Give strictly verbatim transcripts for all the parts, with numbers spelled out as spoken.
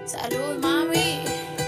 Salud, mami.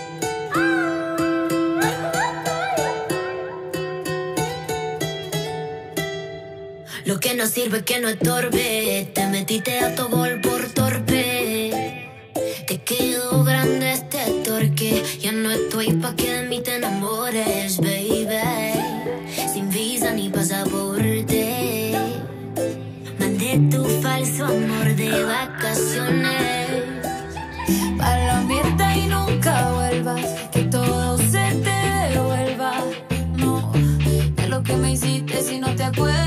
Lo que no sirve que no estorbe. Te metiste a tu gol por torpe. Te quedó grande este torque. Ya no estoy pa' que de mí te enamores, baby. Sin visa ni pasaporte. Mandé tu falso amor de vacaciones. Pa' la mierda y nunca vuelvas. Que todo se te devuelva. No, de lo que me hiciste si no te acuerdas.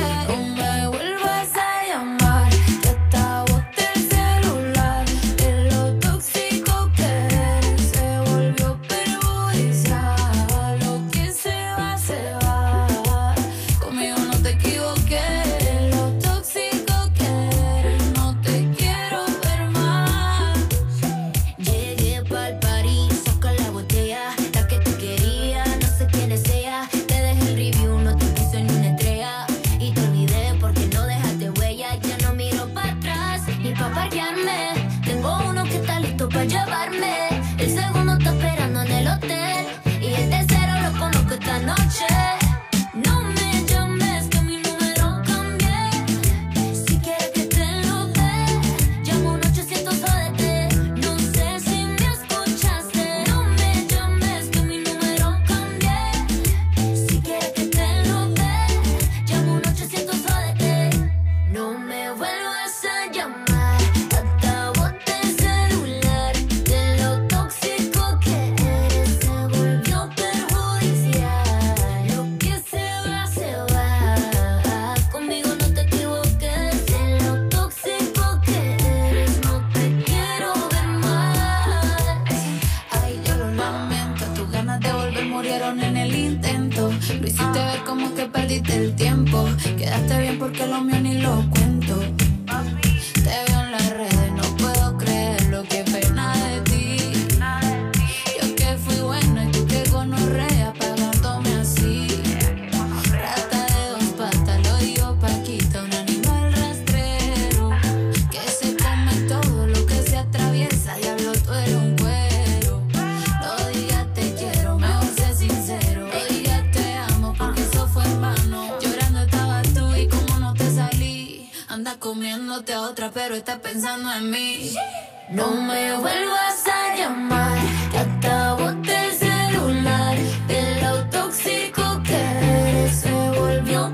Pero estás pensando en mí. No me vuelvas a llamar, que hasta boté el celular. De lo tóxico que eres se volvió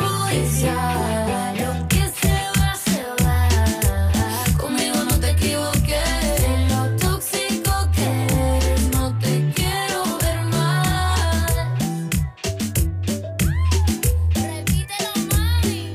perjudicial. Lo que se va, se va. Conmigo no te equivoques. De lo tóxico que eres no te quiero ver más. Repítelo, mami.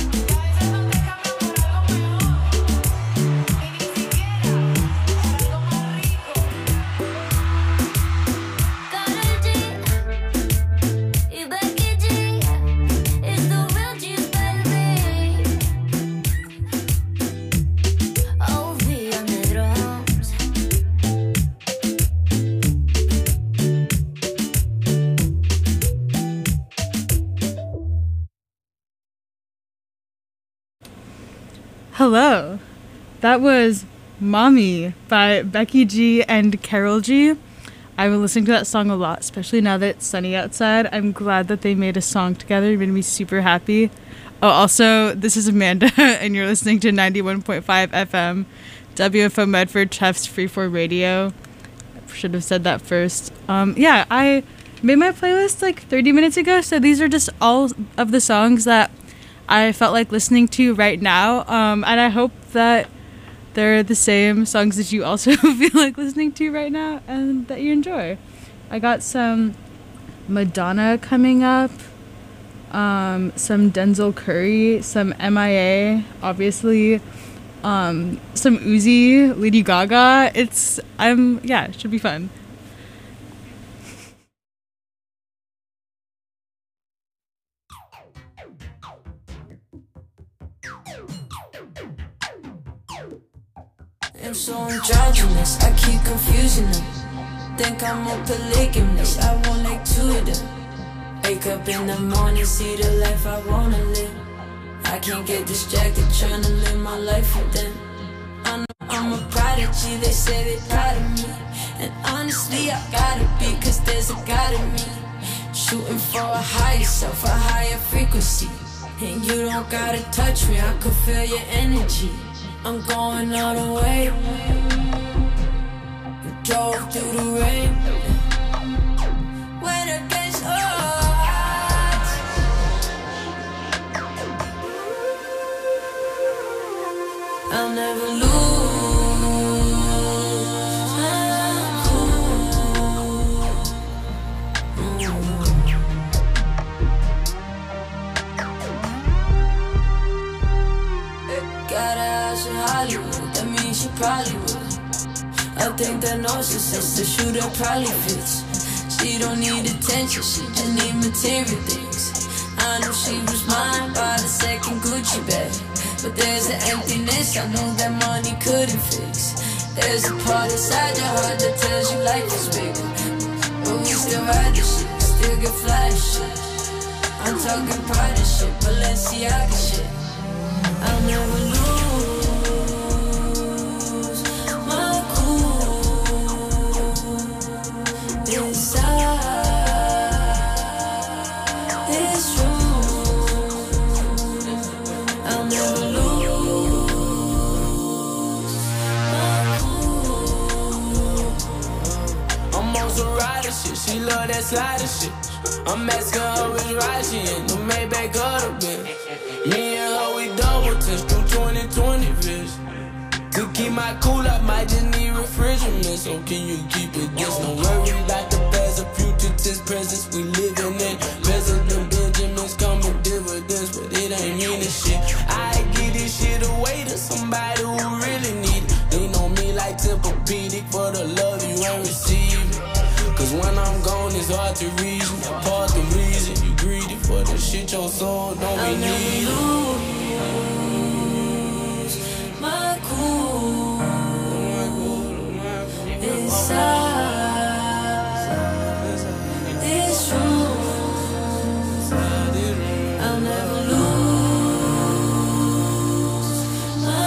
Hello, that was Mommy by Becky G and Carol G. I've been listening to that song a lot, especially now that it's sunny outside. I'm glad that they made a song together. It made me super happy. Oh, also, this is Amanda, and you're listening to ninety-one point five F M, W F O Medford, Chef's Freeform Radio. I should have said that first. Um, yeah, I made my playlist like thirty minutes ago, so these are just all of the songs that I felt like listening to right now, um, and I hope that they're the same songs that you also feel like listening to right now and that you enjoy. I got some Madonna coming up, um, some Denzel Curry, some M I A, obviously, um, some Uzi, Lady Gaga. It's, I'm, yeah, it should be fun. I'm so androgynous, I keep confusing them. Think I'm a polygamist, I want like two of them. Wake up in the morning, see the life I wanna live. I can't get distracted trying to live my life with them. I know I'm a pride. prodigy, they say they proud of me. And honestly, I gotta be, cause there's a God in me. Shooting for a higher self, a higher frequency. And you don't gotta touch me, I could feel your energy. I'm going all the way. We drove through the rain. When it gets hot, I'll never lose. Got a house in Hollywood, that means she probably would. I think that narcissist, the shooter probably fits. She don't need attention, she just need material things. I know she was mine by the second Gucci bag, but there's an emptiness I know that money couldn't fix. There's a part inside your heart that tells you life is bigger, but we still ride the shit, still get flash shit. I'm talking pride and shit, Balenciaga shit. I'll never lose my cool inside this room. I'll never lose my cool. I'm on some rider shit, she love that slider shit. I'm asking her which ride she in, the Maybach or the Benz. Me and her, we double touch through twenty twenty vision. To keep my cool, I might just need refrigerant. So can you keep it this? No worry about the past, the future, tense presence we living in. President Benjamin's coming dividends, but it ain't meaning shit. I give this shit away to somebody who really need it. Lean on me like Tempur-Pedic for the love you ain't receiving. Cause when I'm gone, it's hard to reason. Part the reason you greedy for the shit your soul don't be needing. My cool inside this room. I'll never lose my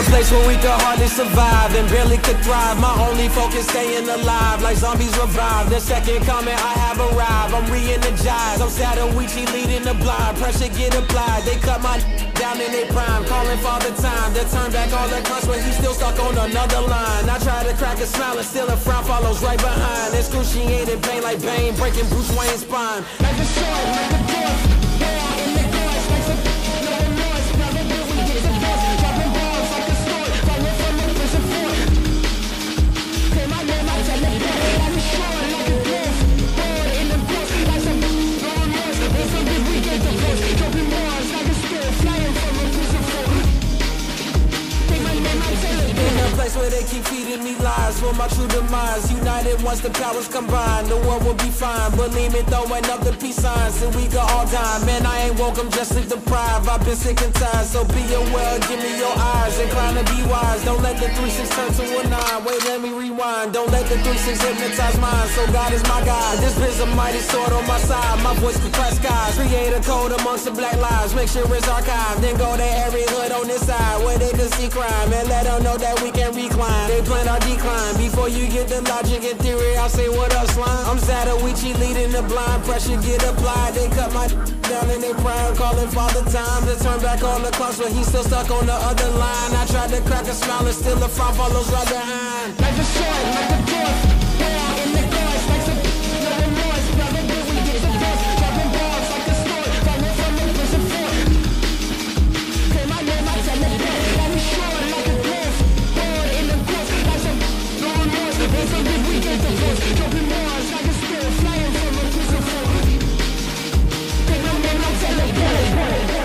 place where we could hardly survive and barely could thrive. My only focus staying alive, like zombies revive. The second coming, I have arrived. I'm re-energized. I'm Sadawichi leading the blind. Pressure get applied. They cut my down in their prime, calling for the time. They turn back all the cunts, but he's still stuck on another line. I try to crack a smile and still a frown follows right behind. Excruciating pain like Bane, breaking Bruce Wayne's spine. Like a sword, like a dwarf. Yeah, in the course, like some no remorse. Never will we get divorced. Dropping balls like a sword. Falling from the prison floor. Clear my name, I tell it back. I'm sure like a dwarf. Bored in the course, like some no remorse. There's something we get divorced. Dropping balls like a sword. Flying from the prison floor. Take my name, I tell it back. In a place where they keep feeding me lies for my true demise. United once the powers combine, the world will be fine. Believe me, throwing up the peace signs, and we can all die. Man, I ain't woke, I'm just sleep deprived. I've been sick and tired, so be aware. Give me your eyes, inclined to be wise. Don't let the three six turn to a nine. Wait, let me rewind. Don't let the three six hypnotize mine. So God is my guide. This biz a mighty sword on my side. My voice can crack skies. Create a code amongst the black lives. Make sure it's archived. Then go to every hood on this side where they can see crime and let them know that we can recline. They plan our decline. Before you get the logic and theory, I'll say what up, slime. I'm Sadawichi leading the blind. Pressure get applied. They cut my down in their prime, calling father time to turn back all the clocks, but he's still stuck on the other line. I tried to crack a smile and still the frown follows right behind. Like a sword, like a dwarf. Yeah, in the course, like some no remorse. Never will we get divorced. Dropping balls like a sword. Falling from the prison floor. Clear my name, I tell it back. I'm sure like a dwarf. Bored in the course, like some no remorse. There's something we get divorced. Dropping balls like a sword. Flying from the prison floor. Clear my name, I tell it back.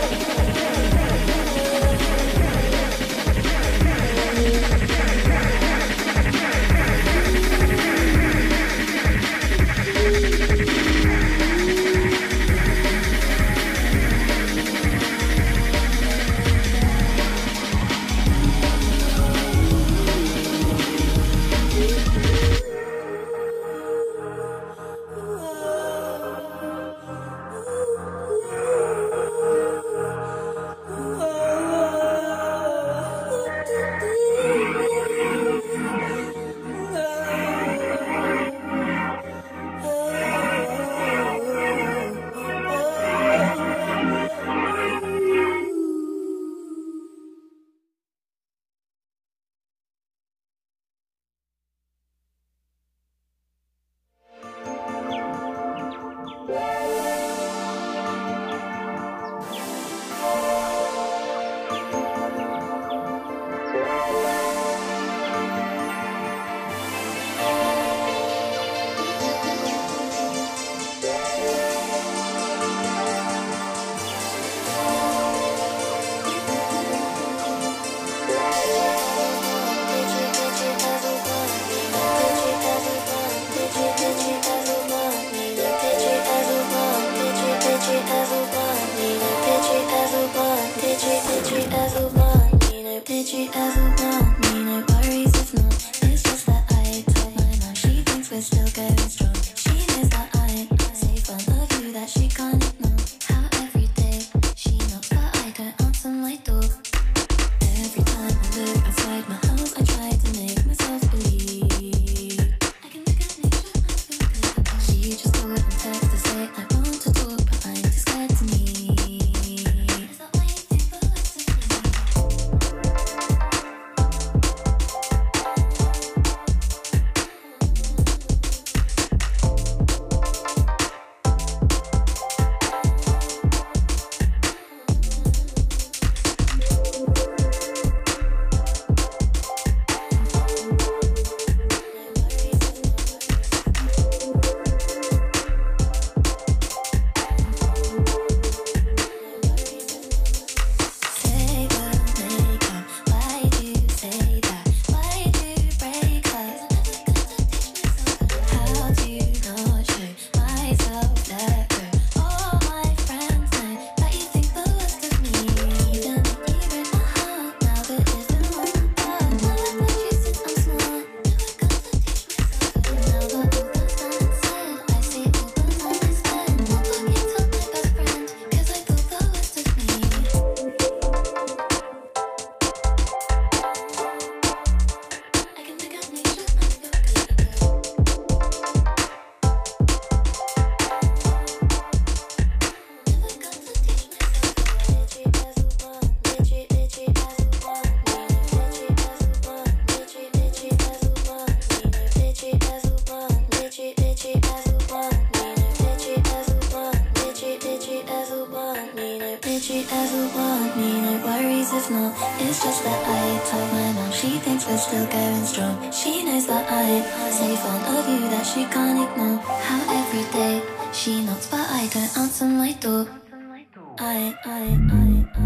going strong. She knows that I ain't so fond of you that she can't ignore. How every day she knocks but I don't answer my door. I, I, I, I,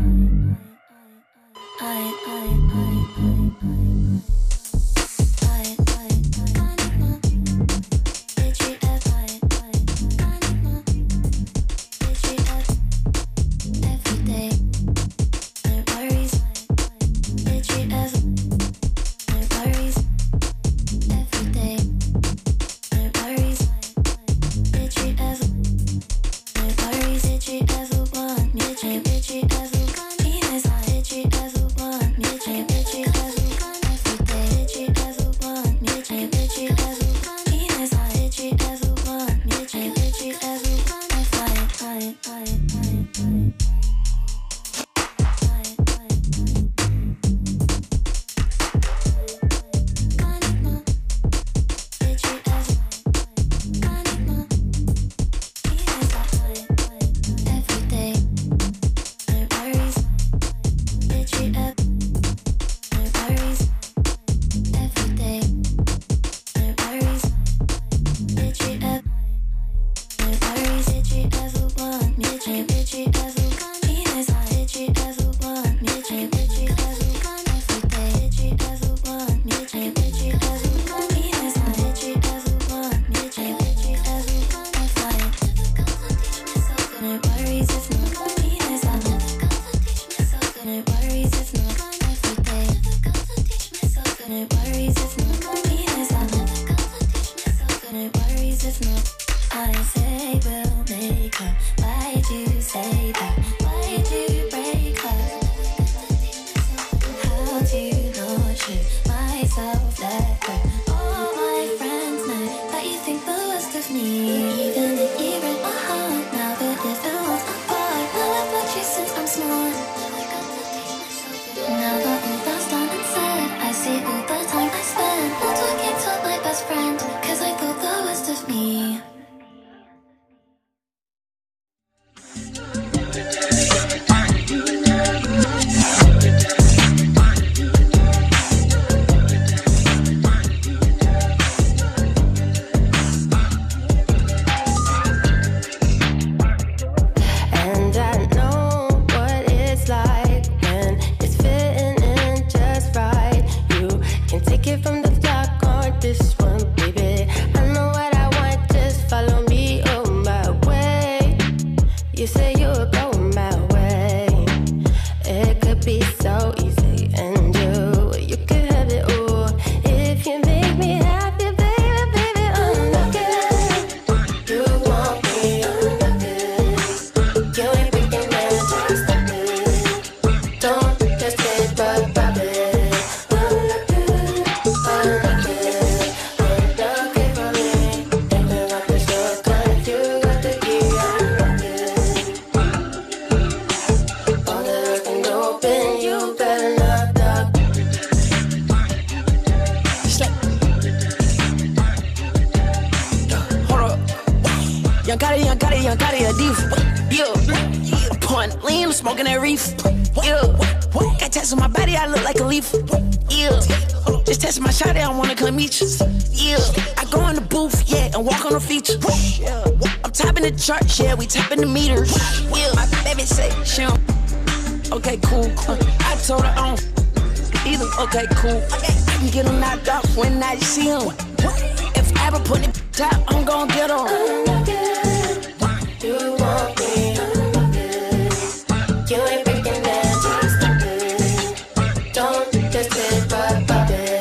I, I, I, I, Church, yeah, we tapping the meters. Yeah, my baby say she don't. Okay, cool. Uh, I told her on either. Okay, cool. I can get him knocked off when I see him. If I ever put it top, I'm gonna get him. You want me? You ain't breaking down, just stop it. Don't just sit by by it.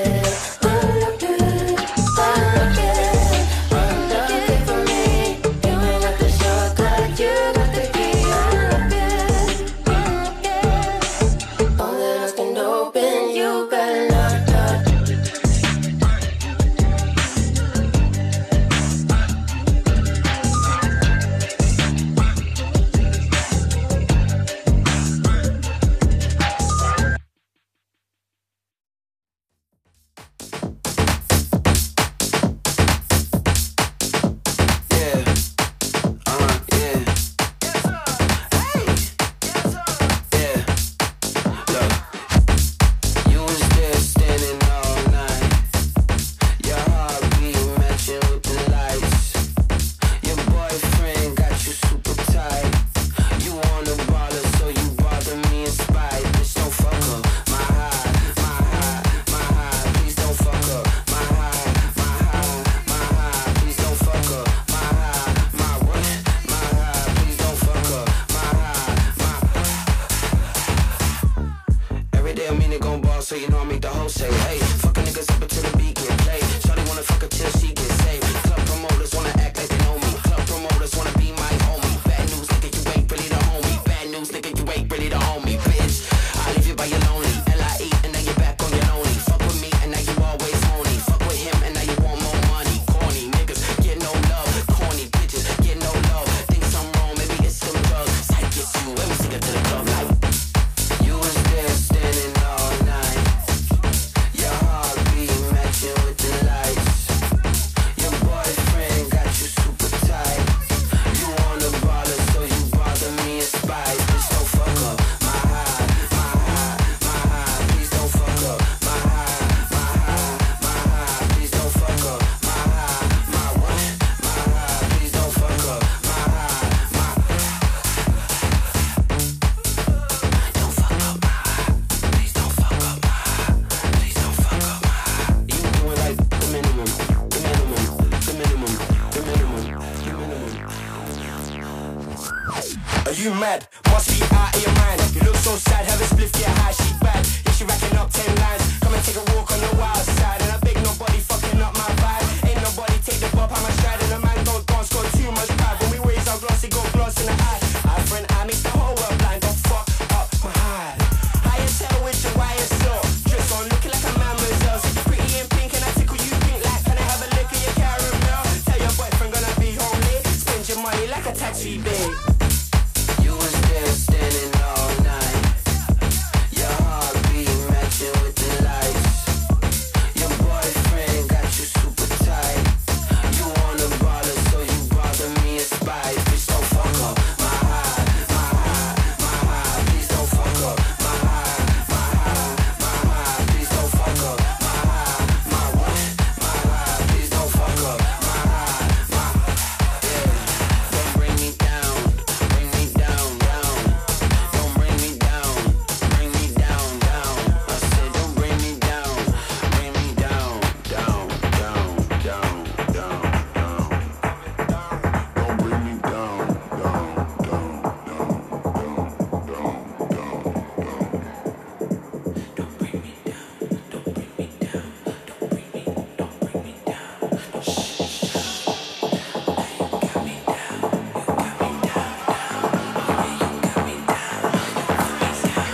you mad? Must be out of your mind. You look so sad, have a spliff, yeah, high, she bad. Yeah, she racking up ten lines. Come and take a walk on the wild side. And I beg nobody fucking up my vibe. Ain't nobody take the bop, I'm a stride. And a man don't dance, got too much pride. When we raise our glass, it got glass in the eye. Eye for an eye makes the whole world blind. Don't fuck up my high. Higher tail with your wire so. Dress on looking like a mademoiselle. So you pretty and pink and I tickle you pink like. Can I have a lick of your caramel? Tell your boyfriend gonna be home late. Spend your money like a taxi babe. You was there standing all night. Your heartbeat matching with the lights. Your boyfriend got you super tight. You want a baller, so you bother me a spite. Bitch, don't fuck up my high, my high, my high. Please don't fuck up my high, my high, my high. Please don't fuck up my high, my what? My high. Please don't fuck up my high, my yeah. Don't bring me down, bring me down, down. Don't bring me down, bring me down, down. I said don't bring me down, bring me down, down, down, down, down, down. Don't bring me down, down, down, down, down, down, down, down. Don't bring me down, don't bring me down, don't bring me, don't bring me down. Shh. Now you got me down, you got me down, down. You got me down, you got me down,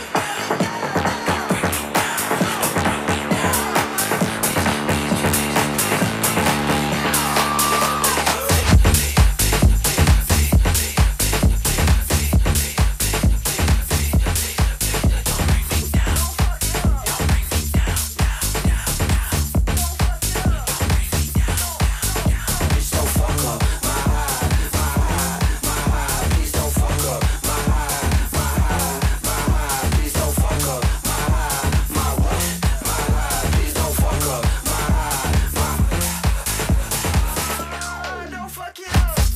Bitch, don't fuck up my high, my high, my high. Please don't fuck up my high, my high, my high. Please don't fuck up my high, my what? My high. Please don't fuck up my high, my don't fuck it up.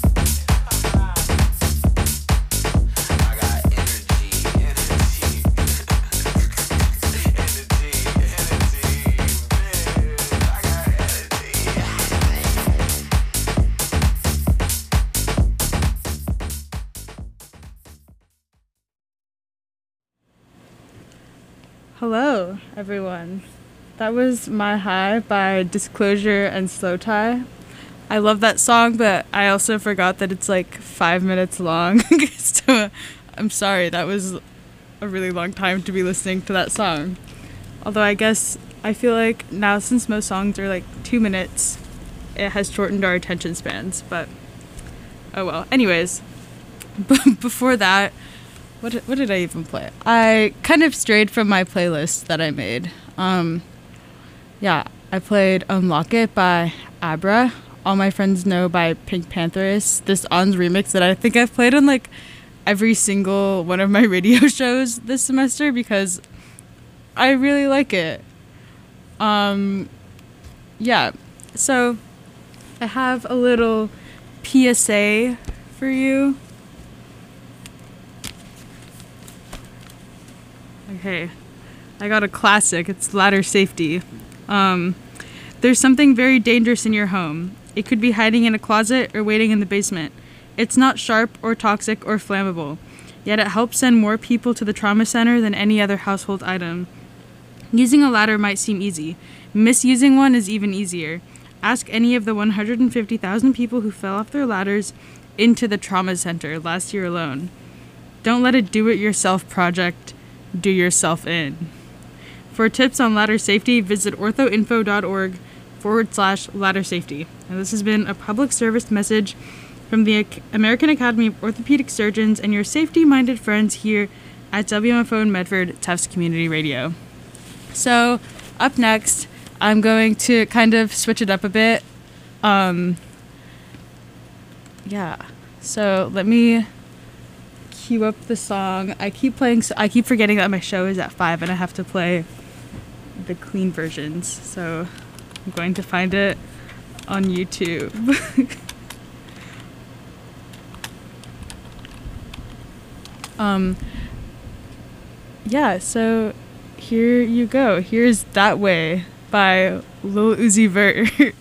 I got energy, energy, energy, energy, bitch. I got energy. Hello, everyone. That was My High by Disclosure and Slow Tie. I love that song, but I also forgot that it's like five minutes long. So I'm sorry, that was a really long time to be listening to that song. Although I guess I feel like now, since most songs are like two minutes, it has shortened our attention spans, but oh well. Anyways, b- before that, What did, what did I even play? I kind of strayed from my playlist that I made. Um, yeah, I played Unlock It by Abra. All My Friends Know by Pink Pantheress. This On's remix that I think I've played on like every single one of my radio shows this semester because I really like it. Um, yeah, so I have a little P S A for you. Okay, I got a classic. It's ladder safety. Um, there's something very dangerous in your home. It could be hiding in a closet or waiting in the basement. It's not sharp or toxic or flammable, yet it helps send more people to the trauma center than any other household item. Using a ladder might seem easy. Misusing one is even easier. Ask any of the one hundred fifty thousand people who fell off their ladders into the trauma center last year alone. Don't let a do-it-yourself project do yourself in. For tips on ladder safety, visit orthoinfo.org forward slash ladder safety. And this has been a public service message from the American Academy of Orthopedic Surgeons and your safety-minded friends here at W M F O in Medford, Tufts Community Radio. So, up next, I'm going to kind of switch it up a bit. Um, yeah, so let me cue up the song. I keep playing, I keep forgetting that my show is at five and I have to play the clean versions. So I'm going to find it on YouTube. um, yeah, so here you go. Here's That Way by Lil Uzi Vert.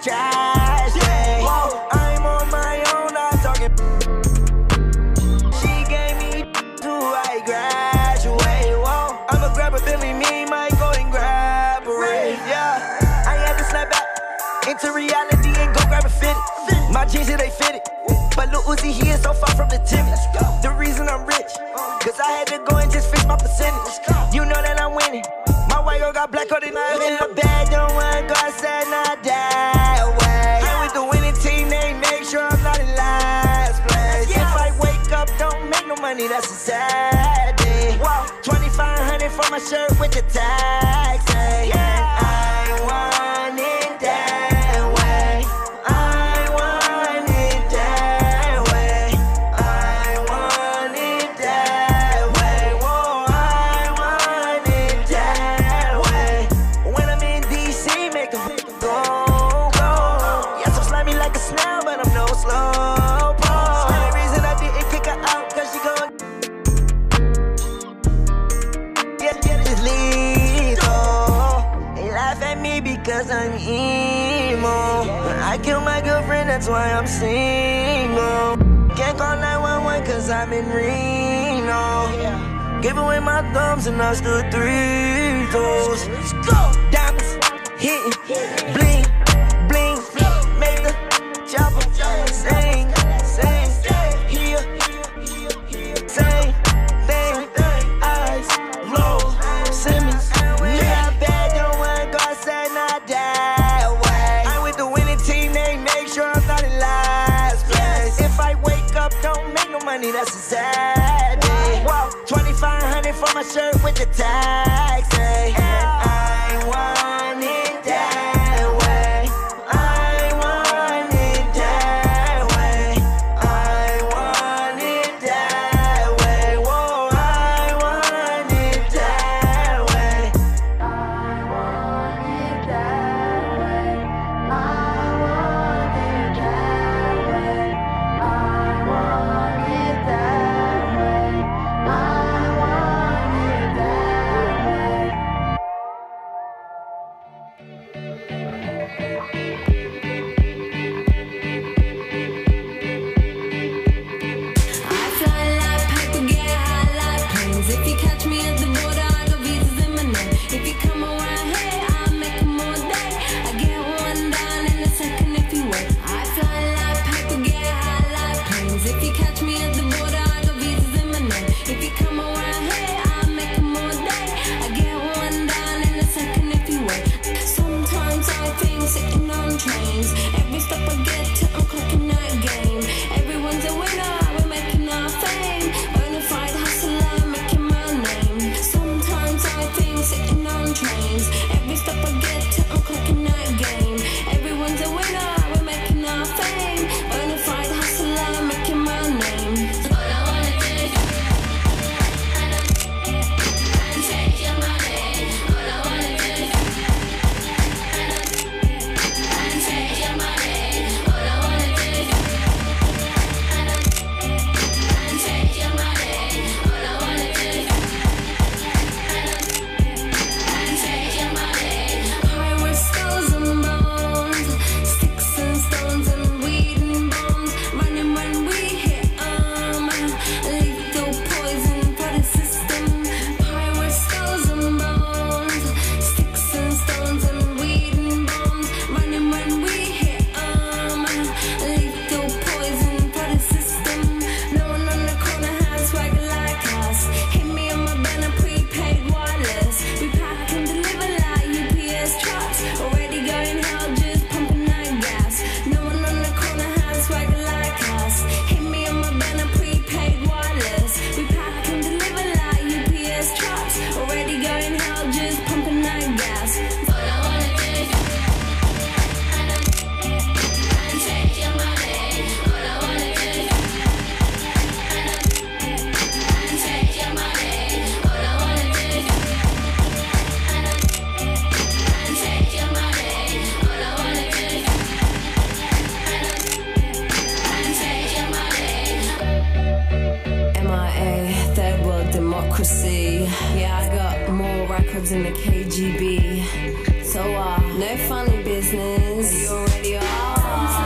trash. Yeah. Whoa, I'm on my own, I'm talking. She gave me till I graduate. Whoa, I'ma grab a Billy, me, my golden grab a ring. Yeah, I had to snap back into reality and go grab a fit. My jeans, they fit it. But Lil Uzi, he is so far from the timid. The reason I'm rich, cause I had to go and just fix my percentage. You know that I'm winning. My white girl got black on it, I'm in the bag, don't want to go outside, not that way. And with the winning team, they make sure I'm not in last place. If I wake up, don't make no money, that's a sad day. twenty-five hundred for my shirt with the tax. Hey. I want it that way. I want it that way. I want it that way. Whoa, I want it that way. When I'm in D C, make the go, go. Yes, I'm slimy like a snail, but I'm no slow pole. The reason I didn't kick her out, cause she gon' get, get it lethal. They laugh at me because I'm emo. I killed my girlfriend, that's why I'm single. Can't call nine one one cause I'm in Reno. Gave away my thumbs and I stood three toes. Let's go. Diamonds, hitting, bling, bling. Make the chopper sing, sing. Here, same thing. Eyes, low, Simmons. Yeah, I bet don't want to go outside, not that way. I'm with the winning team, they make sure I'm not in last place. If I wake up, don't make no money, that's a sad day. twenty-five hundred for my shirt with the tax. Hey. I want it that way. I want it that way. I want it that way. Whoa, I want it that way. I want it that way. I want it that way. I want it that way. I want it that way. I fly like paper, get high like planes. If you catch me at the border, I got visas in my name. If you come around here, I'll make them all day. I get one down in a second if you wait. I fly like paper, get high like planes. If you catch me at the border, I got visas in my name. If you come around here, I'll make them all day. I get one down in a second if you wait. Sometimes I think sitting on trains. Every stop I get to, I'm clocking that game. Everyone's a winner, we're making our fame. Bonafide hustler, making my name. Sometimes I think sitting on trains. Every stop I get to, I'm clocking that game. Everyone's a winner, we're making our fame. Bonafide hustler, making my name. All I wanna do and take your money. All I wanna do and take your money. All I wanna do and take your money. All I wanna do and take your money. Pirate skulls and bones, sticks and stones and weed and bombs. Running when we hit 'em, lethal poison for the system. Pirate skulls and bones, sticks and stones and weed and bombs. Running when we hit 'em, lethal poison for the system. No one on the corner has swagger like us. Hit me on my banner, prepaid wireless. We pack and deliver like U P S trucks. Already going hell, just pumping that gas. No one on the corner has swagger like us. Hit me on my banner, prepaid wireless. We pack and deliver like U P S trucks. Already going hell, just pumping that gas. All I wanna do and take your money. All I wanna do and take your money. All I wanna do and take your money. All I wanna do and take your money. M I A, third world democracy. Yeah, I got more records than the K G B. So uh, no funny business. Are you already off?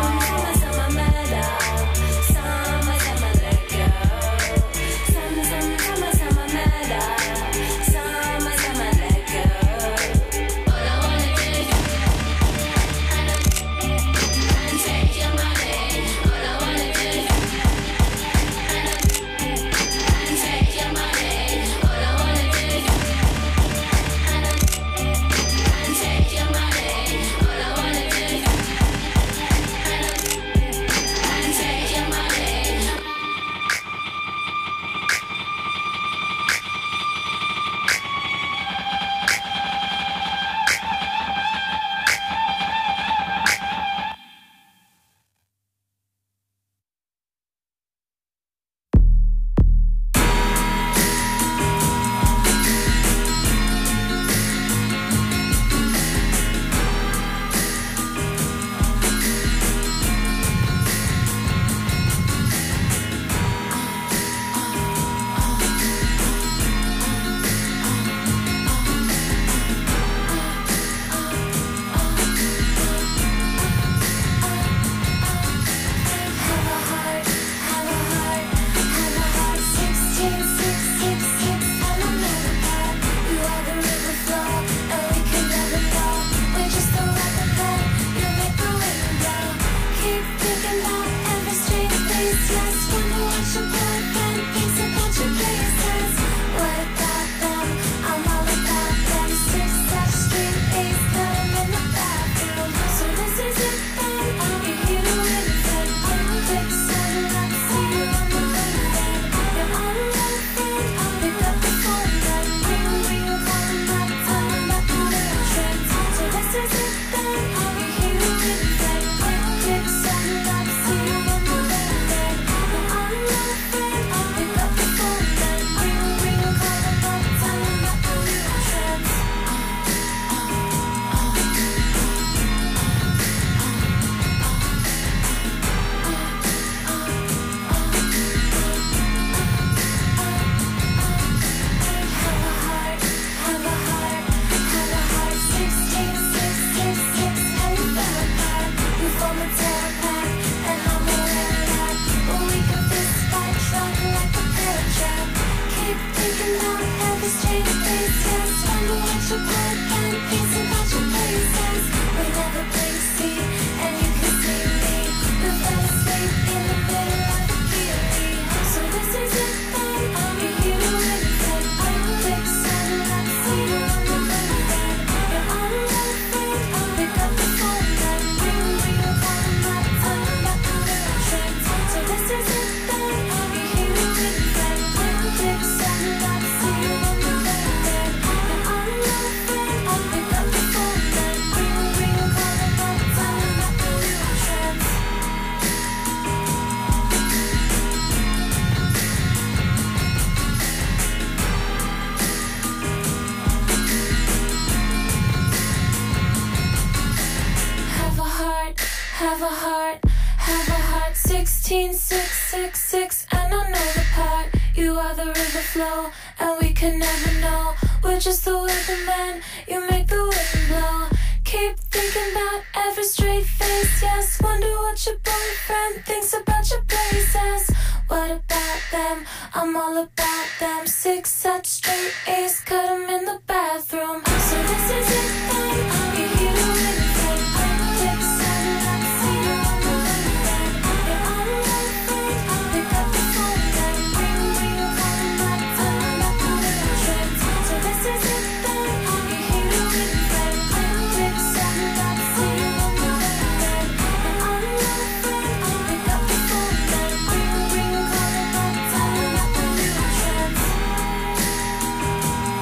Have a heart, have a heart, sixteen, six, six, six, and I know the part. You are the river flow, and we can never know. We're just the weatherman, you make the wind blow. Keep thinking about every straight face, yes. Wonder what your boyfriend thinks about your places. What about them? I'm all about them. Six such straight A's, cut them in the bathroom. So this is it then, you're here to win it then. Click, sign up, see you on the win then. You're on the right friend, pick up the phone then. Ring, ring, call them up, tell them about the little trends. So this is it then, you're here to win it then. Click, click, sign up, see you on the win then. You're on the right friend, pick up the phone then. Ring, ring, call them up, tell them about the little trends.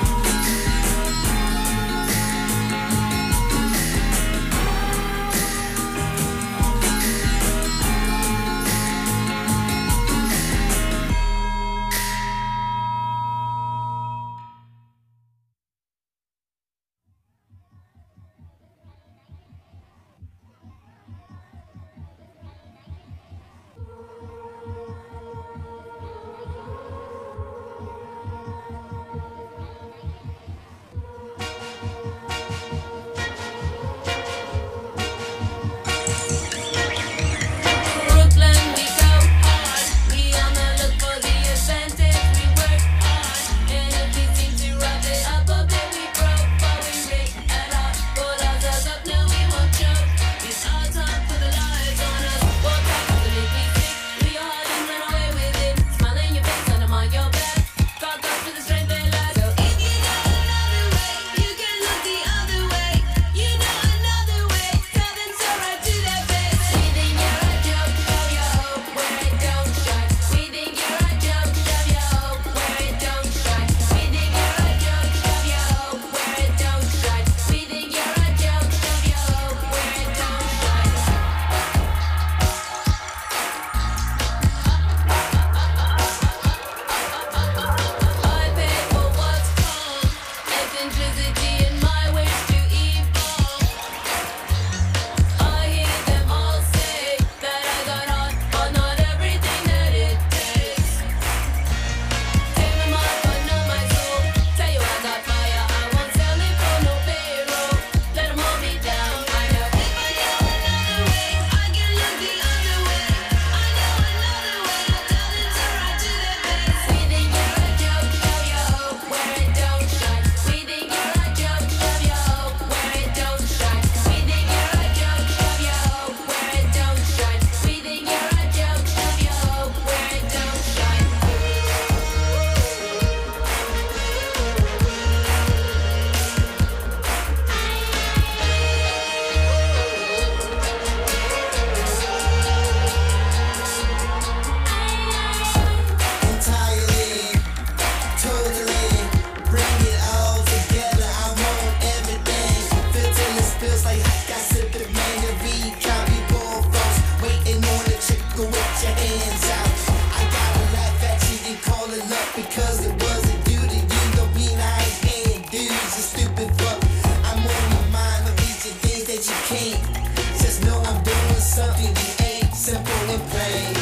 it luck because it wasn't due to you. Don't mean I ain't paying dues, you stupid fuck. I'm on my mind of each of things that you can't. Just know I'm doing something you ain't. Simple and plain.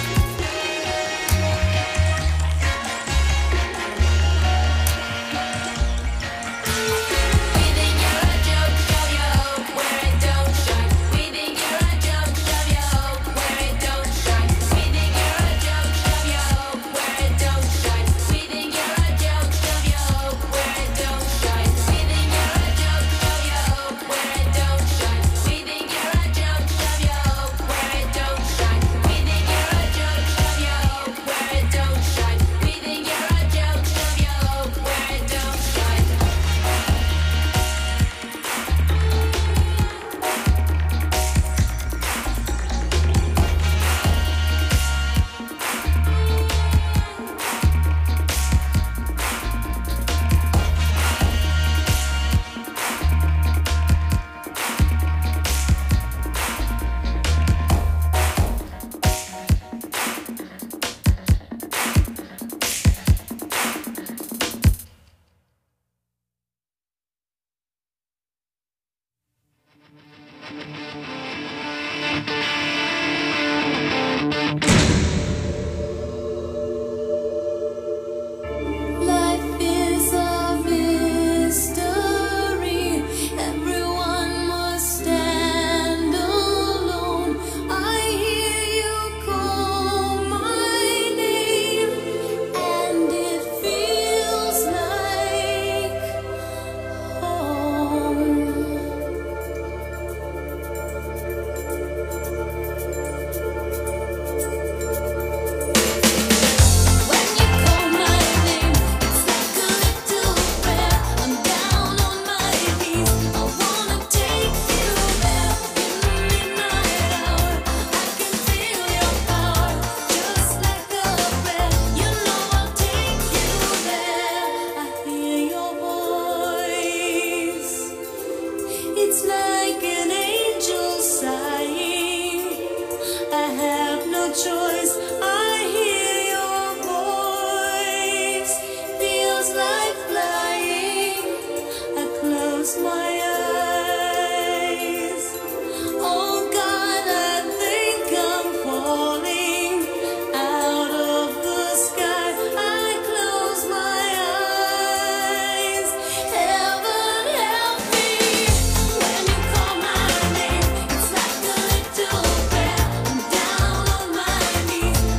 Life is a mystery. Everyone must stand alone. I hear you call my name, and it feels like home. When you call my name, it's like a little prayer. I'm down on my knees. I wanna take you there in the midnight hour. I can feel your power, just like a prayer. You know I'll take you there. I hear your voice. It's like an angel sighing. I have no choice. I hear your voice. Feels like flying. I close my eyes. Oh God, I think I'm falling out of the sky. I close my eyes. Heaven help me when you call my name. It's like a little prayer. I'm down on my knees.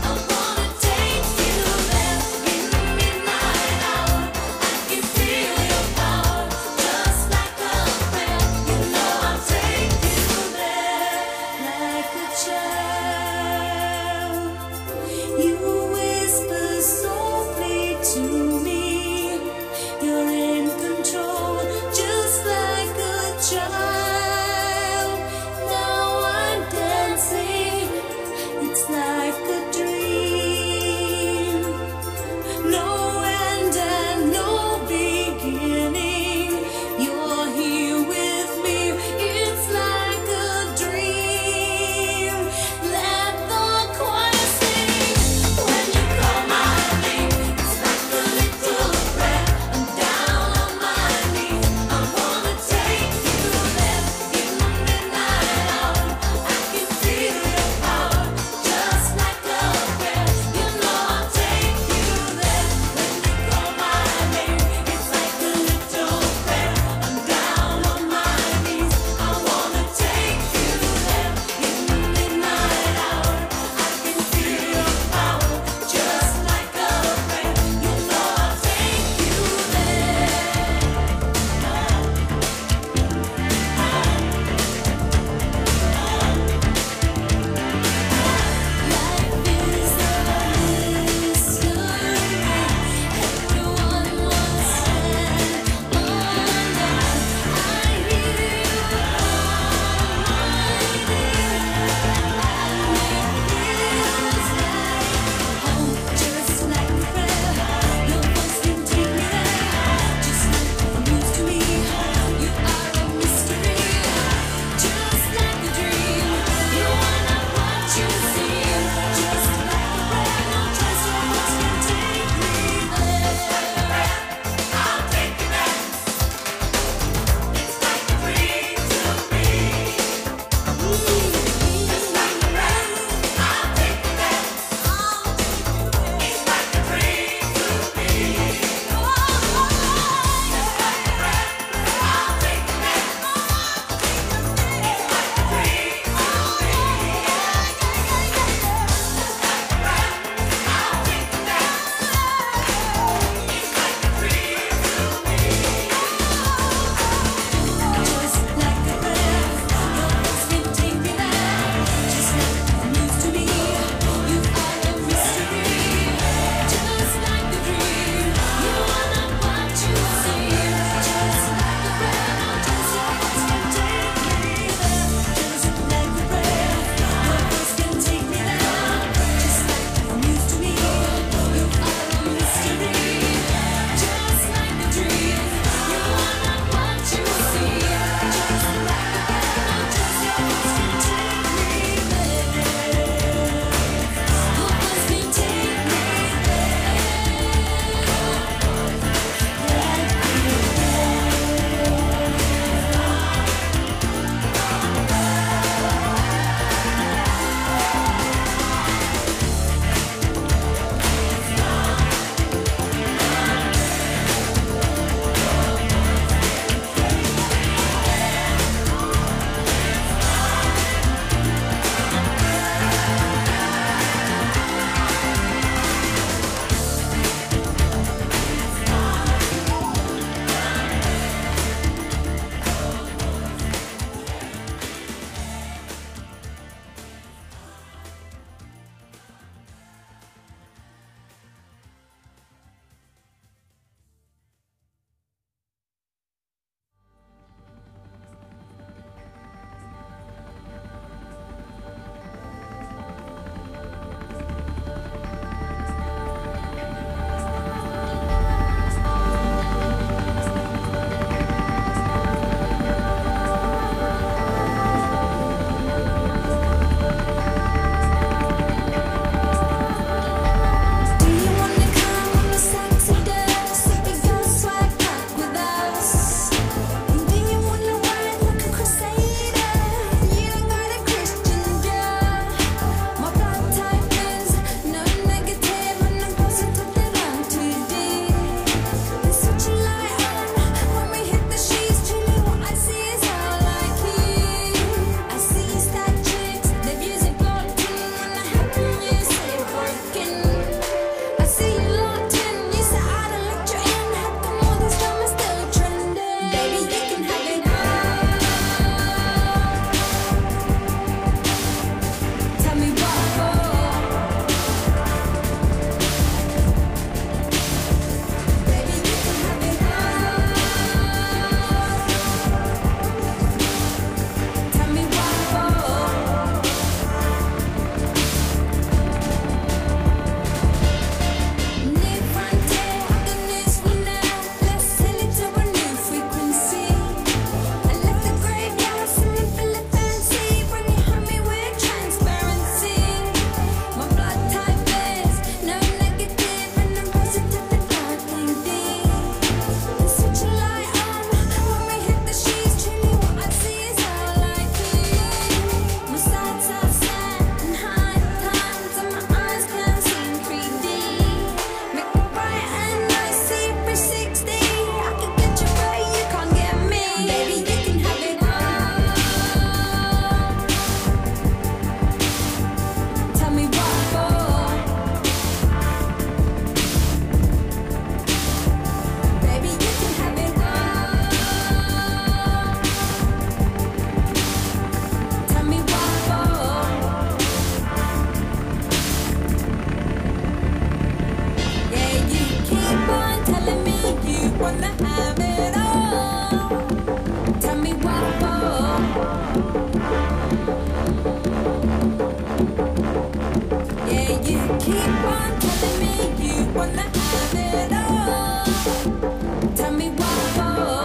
wanna have it all. Tell me why for.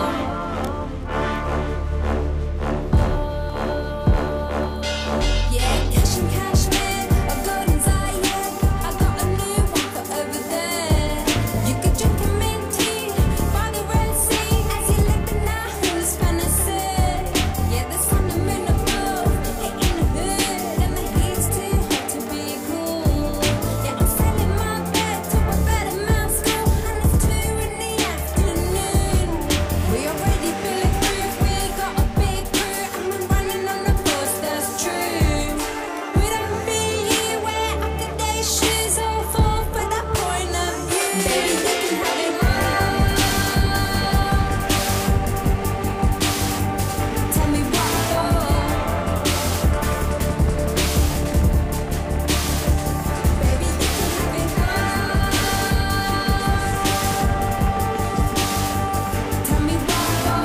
Yeah, cash and cashmere, a golden Zayed. I got a new one for over there. You could drink a mint tea by the Red Sea as you live in that who's fantasy. Yeah, the sun and moon above, hitting the hood, and the heat's too hot to be cool. Yeah, I'm selling my bed to a better man's school, and it's two in the afternoon. We already bulletproof, we got a big crew, and we're running on the force, that's true. We don't mean you wear up to date shoes or fall for that point of view. Baby, you can have it all. Tell me what for. Baby, you can have it all. Tell me what for.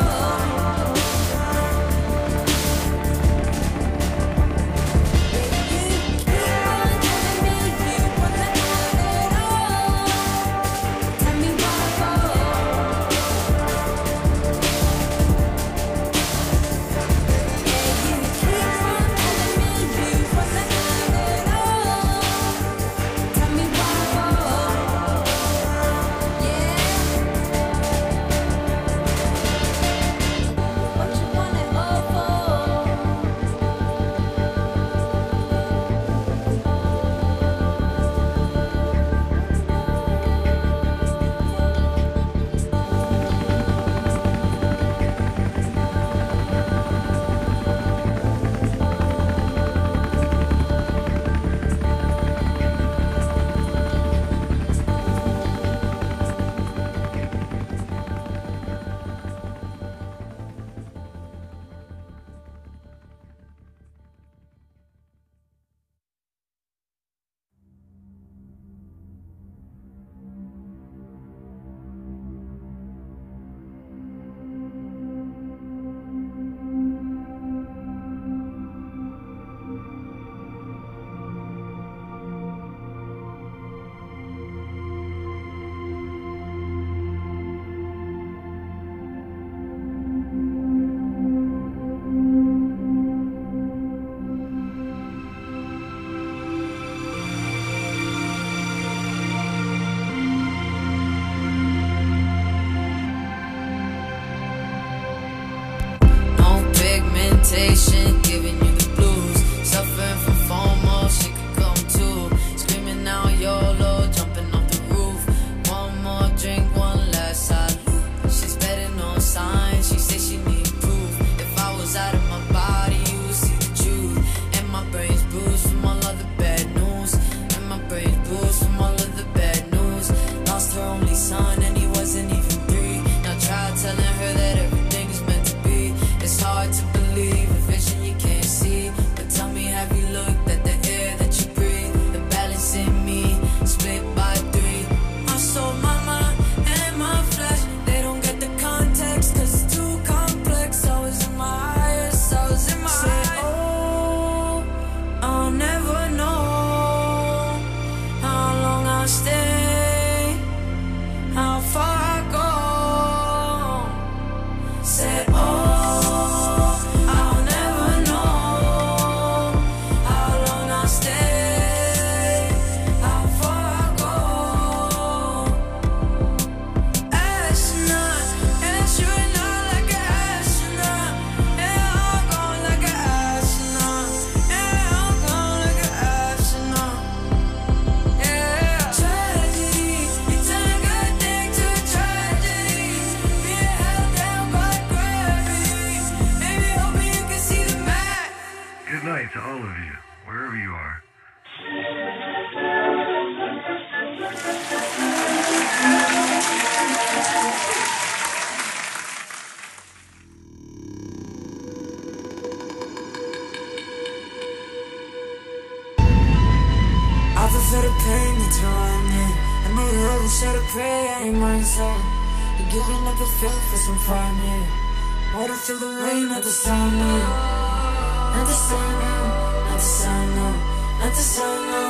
No pigmentation, giving you the blues. Suffering from FOMO, she could come too. Screaming out YOLO, jumping off the roof. One more drink, one last salute. She's betting on signs, she says she need proof. If I was out of my body, you would see the truth. And my brain's bruised from all of the bad news. And my brain's bruised from all of the bad news. Lost her only son and he wasn't even three. Now try telling her that everything is meant to be. It's hard to believe a vision you can't see. But tell me, have you looked at the air that you breathe? The balance in me, split by three. My soul, my mind, and my flesh, they don't get the context, cause it's too complex. I was in my highest, I was in my Say, oh, I'll never know how long I'll stay, how far I go. Say, oh, I'll never know how long I'll stay, how far I go. Astronaut, and shooting out like an astronaut. Yeah, I'm going like an astronaut. Yeah, I'm going like an astronaut. Yeah. Tragedy, you turn a good thing to a tragedy. Being held down by gravity. Maybe hoping you can see the map. Good night to all of you, wherever you are. I prefer the pain that's running. I know the other side of pray, I ain't mine, so you're giving up a feel for some fun, yeah. What if feel the rain, not the sun, no. Not the sun, no. Not the sun, no. Not the sun, no.